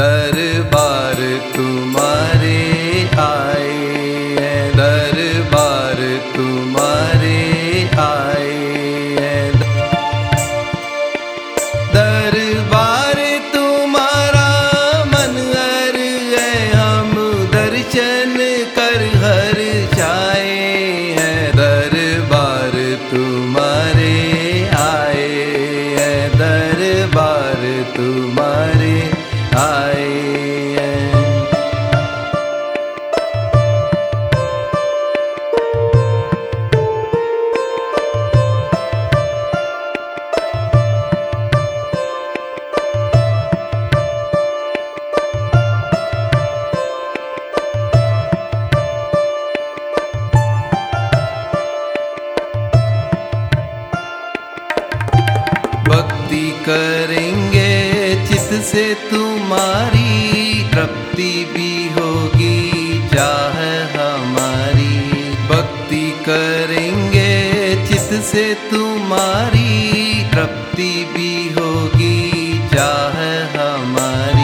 दरबार तुम्हारे आए हैं, दरबार तुम्हारे आए हैं। दरबार तुम्हारा मन हर है, हम दर्शन कर हर जाए हैं। दरबार तुम्हारे आए हैं, दरबार तुम्हारे आए हैं। भक्ति करेंगे चित से तुम्हारी, तृप्ति भी होगी चाह हमारी। भक्ति करेंगे चित से तुम्हारी, तृप्ति भी होगी चाह हमारी।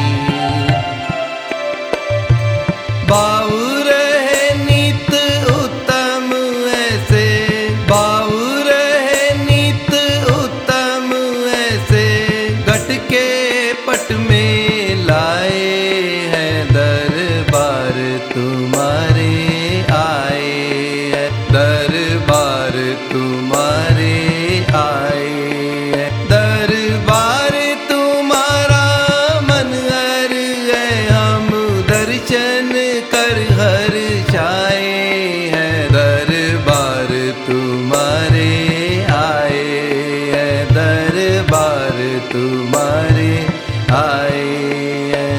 बाउर है नित उत्तम ऐसे, बाउर है नित उत्तम ऐसे, घट के पट में लाए हैं। दरबार तुम्हारे आए हैं, दरबार तुम्हारे आए हैं। दरबार तुम्हारा मन हर है, हम दर्शन कर हर जाए हैं। दरबार तुम्हारे आए हैं, दरबार तुम्हारे आए हैं।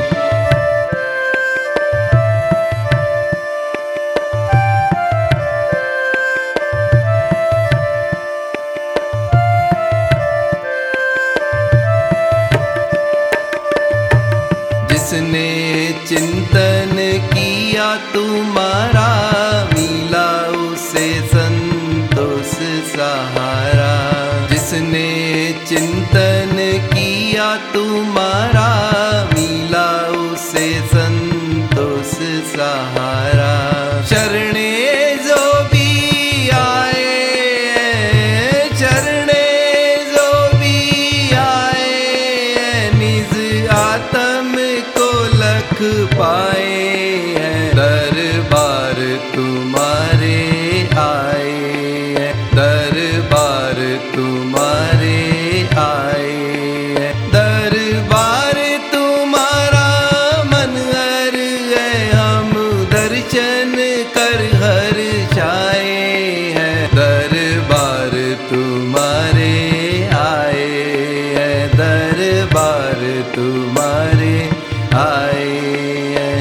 जिसने चिंतन किया तुम्हारा, मिला उसे संतोष सहारा। जिसने चिंतन किया तुम्हारा, मिला उसे संतोष सहारा। शरणे जो भी आए हैं, शरणे जो भी आए हैं, निज आत्म को लख पाए हैं। दरबार तुम्हारे आए हैं, दरबार तुम्हारे आए हैं। दरबार तुम्हारा मन हर है, हम दर्शन कर हर जाए हैं। दरबार तुम्हारे आए हैं, दरबार तुम्हारे आए हैं।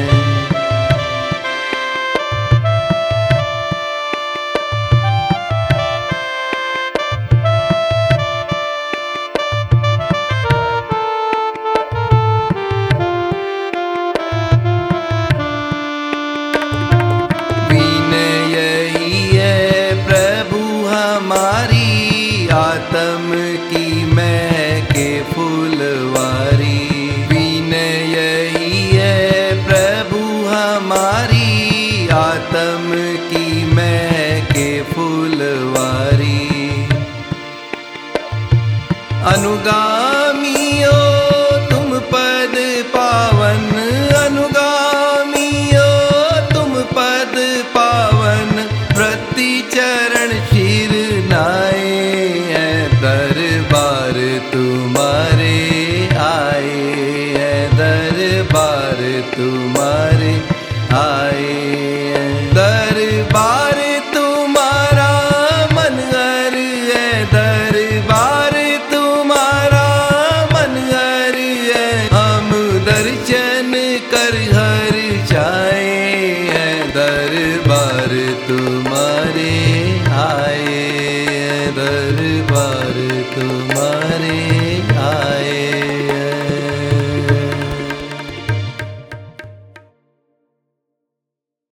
विनय यही है प्रभु हमारी, आत्म की महके फूलवारी। विनय यही है प्रभु हमारी, आत्म की महके फूलवारी। अनुगामियों